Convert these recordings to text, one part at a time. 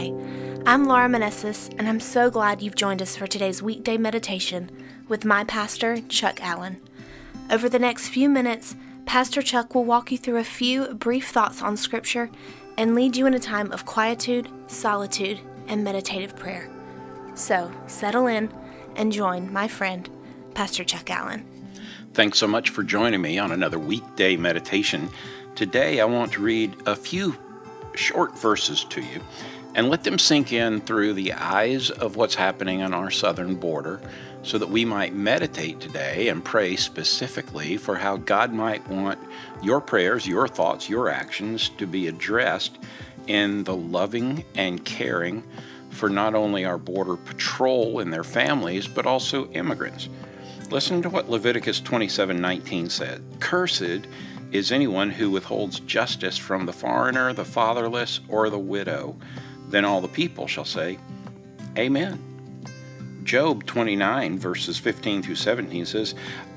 Hi, I'm Laura Manessis, and I'm so glad you've joined us for today's weekday meditation with my pastor, Chuck Allen. Over the next few minutes, Pastor Chuck will walk you through a few brief thoughts on Scripture and lead you in a time of quietude, solitude, and meditative prayer. So, settle in and join my friend, Pastor Chuck Allen. Thanks so much for joining me on another weekday meditation. Today, I want to read a few short verses to you and let them sink in through the eyes of what's happening on our southern border so that we might meditate today and pray specifically for how God might want your prayers, your thoughts, your actions to be addressed in the loving and caring for not only our border patrol and their families, but also immigrants. Listen to what Leviticus 27:19 said. Cursed is anyone who withholds justice from the foreigner, the fatherless, or the widow. Then all the people shall say, Amen. Job 29, verses 15 through 17 says,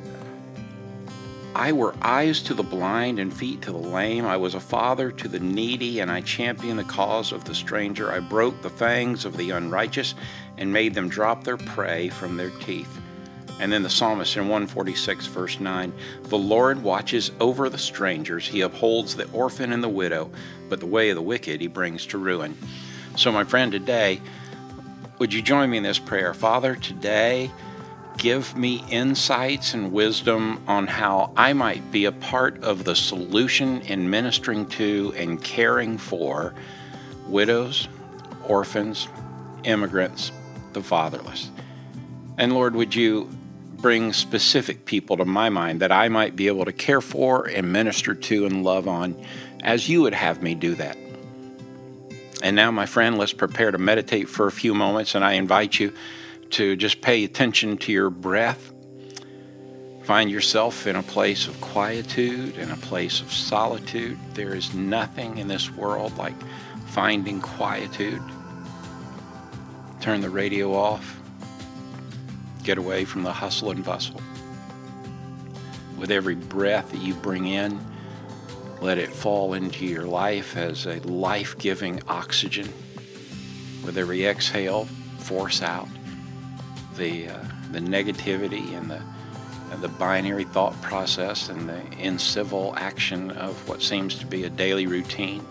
I were eyes to the blind and feet to the lame. I was a father to the needy, and I championed the cause of the stranger. I broke the fangs of the unrighteous and made them drop their prey from their teeth. And then the psalmist in 146, verse 9, the Lord watches over the strangers. He upholds the orphan and the widow, but the way of the wicked he brings to ruin. So, my friend, today, would you join me in this prayer? Father, today, give me insights and wisdom on how I might be a part of the solution in ministering to and caring for widows, orphans, immigrants, the fatherless. And Lord, would you bring specific people to my mind that I might be able to care for and minister to and love on as you would have me do that. And now, my friend, let's prepare to meditate for a few moments, and I invite you to just pay attention to your breath. Find yourself in a place of quietude, in a place of solitude. There is nothing in this world like finding quietude. Turn the radio off. Get away from the hustle and bustle. With every breath that you bring in, let it fall into your life as a life-giving oxygen. With every exhale, force out the negativity and the binary thought process and the incivil action of what seems to be a daily routine.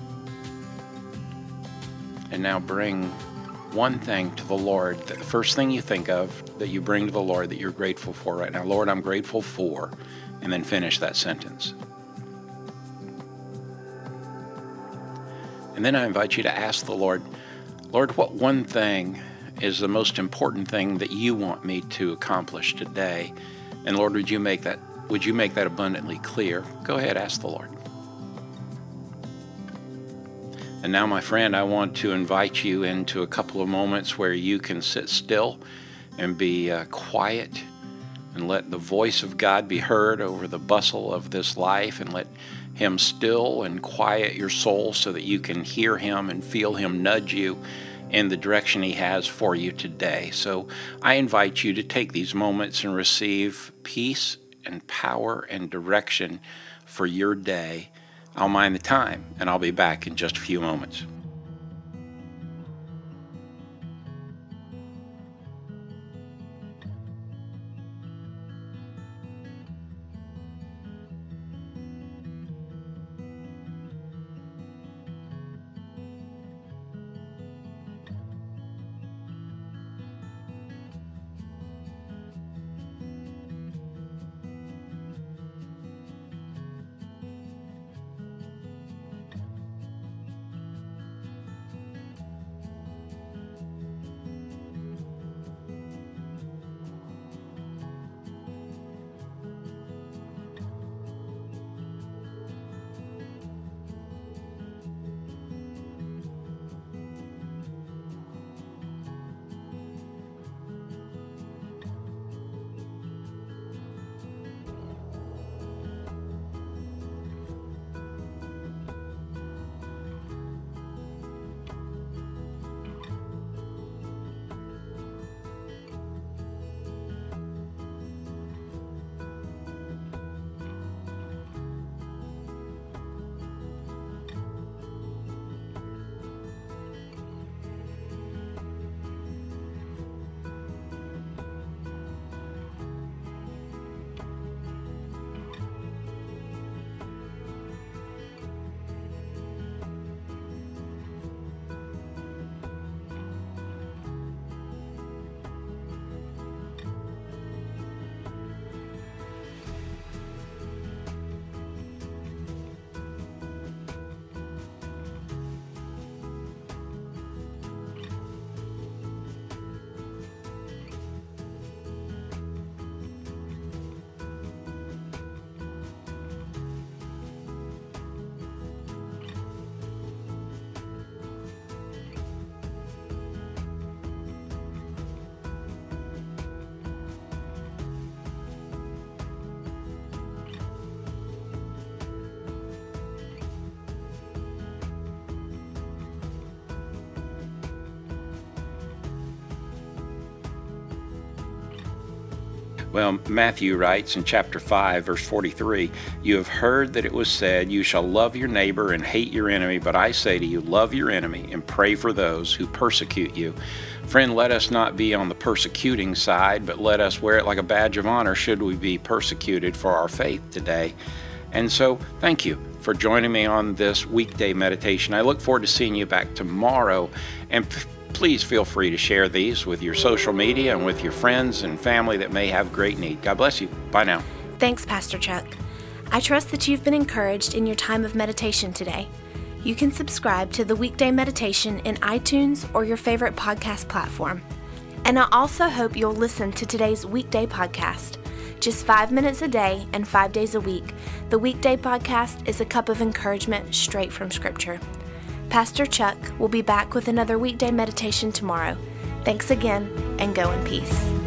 And now bring one thing to the Lord, the first thing you think of that you bring to the Lord that you're grateful for right now. Lord, I'm grateful for, and then finish that sentence. And then I invite you to ask the Lord, Lord, what one thing is the most important thing that you want me to accomplish today? And Lord, would you make that abundantly clear? Go ahead, ask the Lord. And now, my friend, I want to invite you into a couple of moments where you can sit still and be quiet and let the voice of God be heard over the bustle of this life, and let Him still and quiet your soul so that you can hear Him and feel Him nudge you in the direction He has for you today. So I invite you to take these moments and receive peace and power and direction for your day. I'll mind the time, and I'll be back in just a few moments. Well, Matthew writes in chapter 5, verse 43, "You have heard that it was said, 'You shall love your neighbor and hate your enemy.' But I say to you, love your enemy and pray for those who persecute you." Friend, let us not be on the persecuting side, but let us wear it like a badge of honor should we be persecuted for our faith today. And so, thank you for joining me on this weekday meditation. I look forward to seeing you back tomorrow. And please feel free to share these with your social media and with your friends and family that may have great need. God bless you. Bye now. Thanks, Pastor Chuck. I trust that you've been encouraged in your time of meditation today. You can subscribe to the Weekday Meditation in iTunes or your favorite podcast platform. And I also hope you'll listen to today's weekday podcast. Just 5 minutes a day and 5 days a week, the Weekday Podcast is a cup of encouragement straight from Scripture. Pastor Chuck will be back with another weekday meditation tomorrow. Thanks again, and go in peace.